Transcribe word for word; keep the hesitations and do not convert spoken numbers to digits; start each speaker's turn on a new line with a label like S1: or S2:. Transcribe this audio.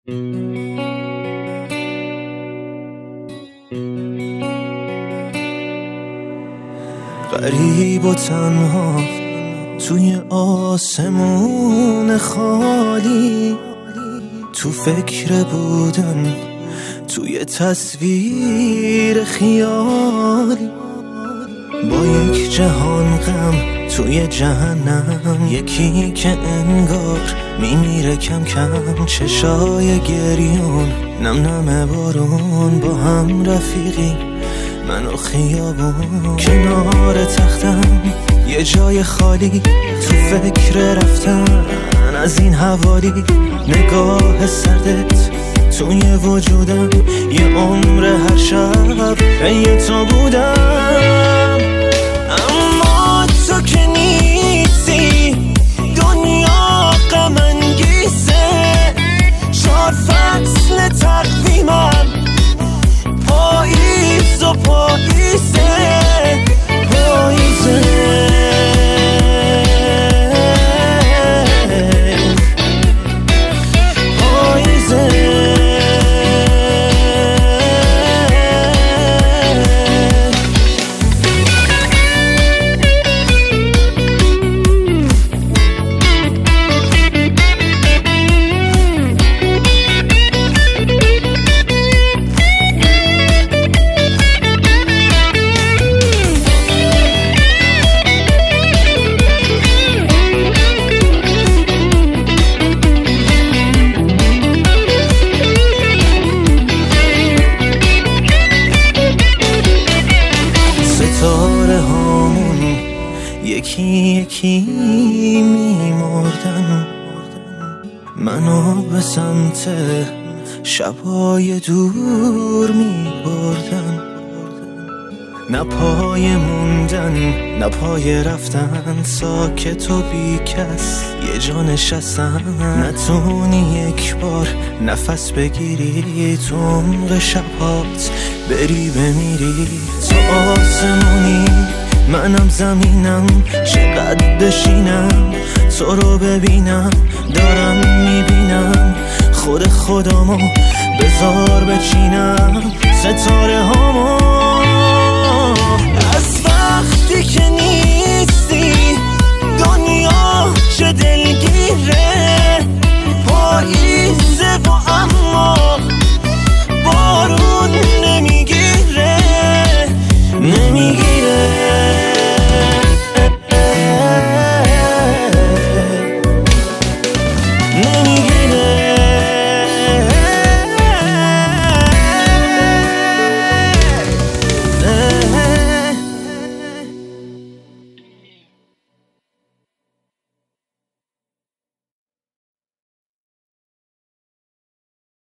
S1: غریب و تنها توی آسمون خالی، تو فکر بودن توی تصویر خیالی، با یک جهان غم توی جهنم، یکی که انگار میمیره کم کم، چشای گریون نم نم بارون، با هم رفیقی من و خیابون، کنار تختم یه جای خالی، تو فکر رفتن از این حوالی، نگاه سردت توی وجودم، یه عمر هر شب پی تو بودم، اما تو که نیستی دنیا غم انگیزه، چهار فصل تقویمم پاییز و پاییزه پاییزه ستاره هامون یکی یکی میمردن، منو به سمت شبای دور میبردن، نه پای موندن نه پای رفتن، ساکت و بی کس یه جا نشستن، نتونی یک بار نفس بگیری، تو عمق شبات بری بمیری، تو آسمونی منم زمینم، چقدر بشینم تو رو ببینم، دارم میبینم خود خودمو بذار بچینم، ستاره هامو از وقتی که نی